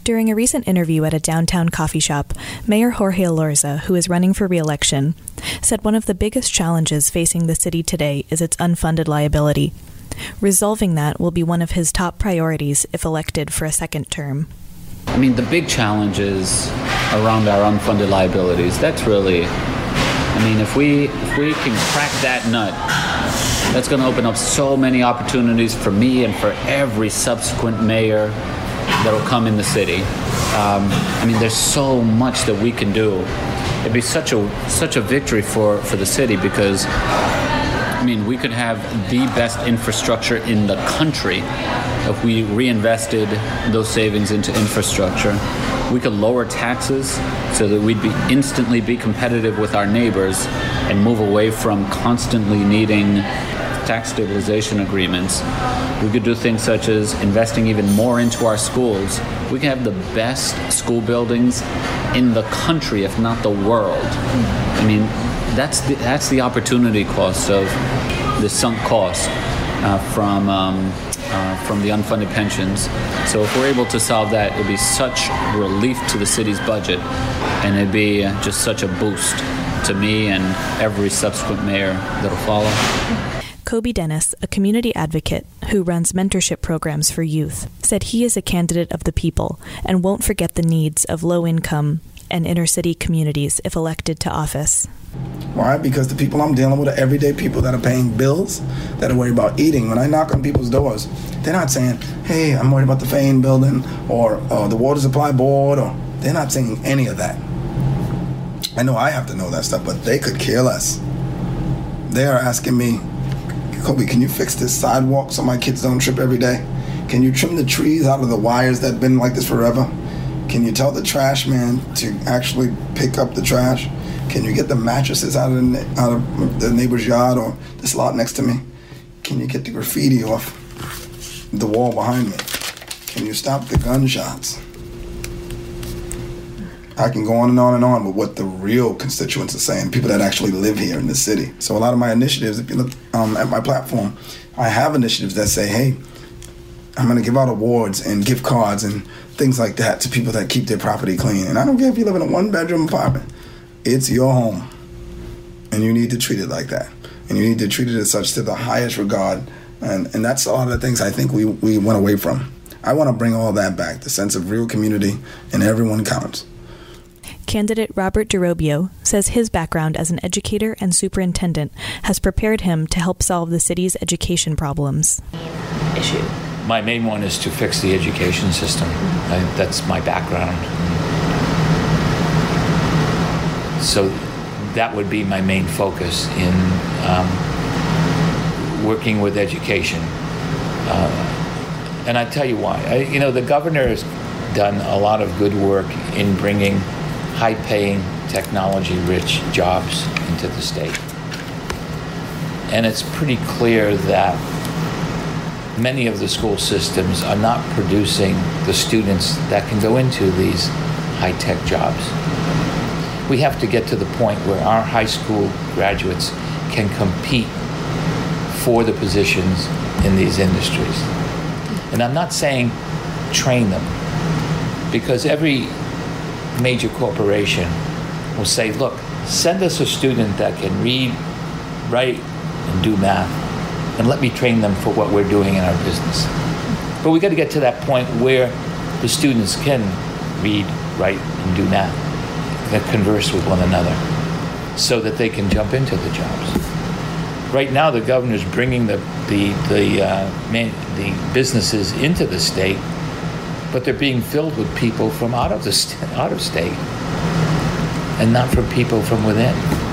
During a recent interview at a downtown coffee shop, Mayor Jorge Elorza, who is running for re-election, said one of the biggest challenges facing the city today is its unfunded liability. Resolving that will be one of his top priorities if elected for a second term. I mean, the big challenge is around our unfunded liabilities. That's really, if we can crack that nut, that's going to open up so many opportunities for me and for every subsequent mayor that will come in the city. There's so much that we can do. It'd be such a victory for the city because, we could have the best infrastructure in the country if we reinvested those savings into infrastructure. We could lower taxes so that we'd instantly be competitive with our neighbors and move away from constantly needing tax stabilization agreements. We could do things such as investing even more into our schools. We can have the best school buildings in the country, if not the world. That's the opportunity cost of the sunk cost from the unfunded pensions. So if we're able to solve that, it'd be such relief to the city's budget, and it'd be just such a boost to me and every subsequent mayor that'll follow. Kobe Dennis, a community advocate who runs mentorship programs for youth, said he is a candidate of the people and won't forget the needs of low-income and inner-city communities if elected to office. Why? Because the people I'm dealing with are everyday people that are paying bills, that are worried about eating. When I knock on people's doors, they're not saying, hey, I'm worried about the Fane building or the water supply board, or they're not saying any of that. I know I have to know that stuff, but they could care less. They are asking me, Kobe, can you fix this sidewalk so my kids don't trip every day? Can you trim the trees out of the wires that have been like this forever? Can you tell the trash man to actually pick up the trash? Can you get the mattresses out of the neighbor's yard or this lot next to me? Can you get the graffiti off the wall behind me? Can you stop the gunshots? I can go on and on and on with what the real constituents are saying, people that actually live here in the city. So a lot of my initiatives, if you look at my platform, I have initiatives that say, hey, I'm going to give out awards and gift cards and things like that to people that keep their property clean. And I don't care if you live in a one-bedroom apartment. It's your home, and you need to treat it like that. And you need to treat it as such to the highest regard. And that's a lot of the things I think we went away from. I want to bring all that back, the sense of real community, and everyone counts. Candidate Robert DeRobio says his background as an educator and superintendent has prepared him to help solve the city's education problems. My main one is to fix the education system. That's my background. So that would be my main focus in working with education. And I tell you why. The governor has done a lot of good work in bringing high-paying, technology-rich jobs into the state. And it's pretty clear that many of the school systems are not producing the students that can go into these high-tech jobs. We have to get to the point where our high school graduates can compete for the positions in these industries. And I'm not saying train them, because every major corporation will say, look, send us a student that can read, write, and do math, and let me train them for what we're doing in our business. But we got to get to that point where the students can read, write, and do math, that converse with one another, so that they can jump into the jobs. Right now, the governor's bringing the businesses into the state, but they're being filled with people from out of state, and not from people from within.